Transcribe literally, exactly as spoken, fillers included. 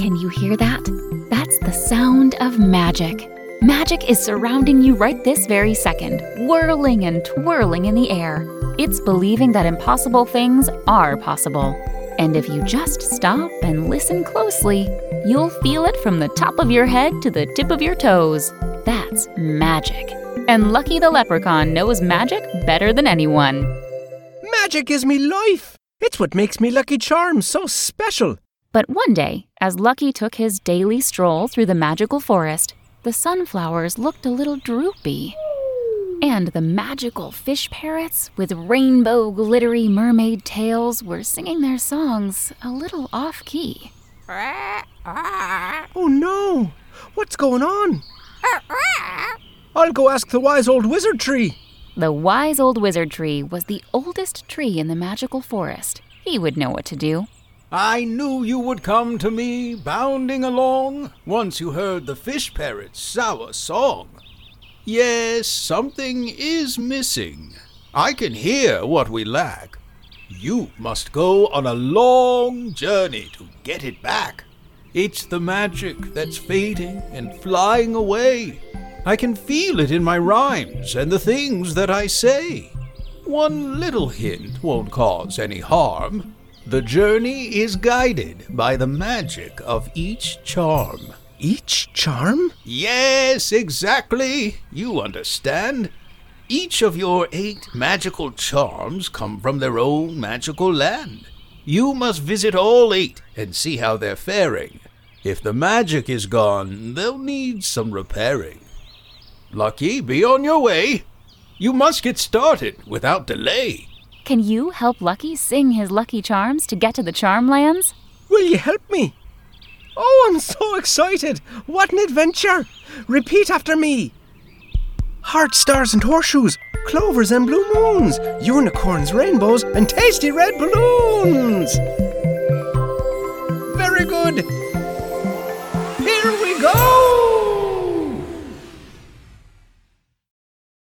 Can you hear that? That's the sound of magic. Magic is surrounding you right this very second, whirling and twirling in the air. It's believing that impossible things are possible. And if you just stop and listen closely, you'll feel it from the top of your head to the tip of your toes. That's magic. And Lucky the Leprechaun knows magic better than anyone. Magic is me life. It's what makes me Lucky Charms so special. But one day, as Lucky took his daily stroll through the magical forest, the sunflowers looked a little droopy. And the magical fish parrots with rainbow glittery mermaid tails were singing their songs a little off-key. Oh no! What's going on? I'll go ask the wise old wizard tree. The wise old wizard tree was the oldest tree in the magical forest. He would know what to do. I knew you would come to me, bounding along, once you heard the fish parrot's sour song. Yes, something is missing. I can hear what we lack. You must go on a long journey to get it back. It's the magic that's fading and flying away. I can feel it in my rhymes and the things that I say. One little hint won't cause any harm. The journey is guided by the magic of each charm. Each charm? Yes, exactly. You understand. Each of your eight magical charms come from their own magical land. You must visit all eight and see how they're faring. If the magic is gone, they'll need some repairing. Lucky, be on your way. You must get started without delay. Can you help Lucky sing his lucky charms to get to the Charmlands? Will you help me? Oh, I'm so excited! What an adventure! Repeat after me. Heart, stars and horseshoes, clovers and blue moons, unicorns, rainbows and tasty red balloons! Very good!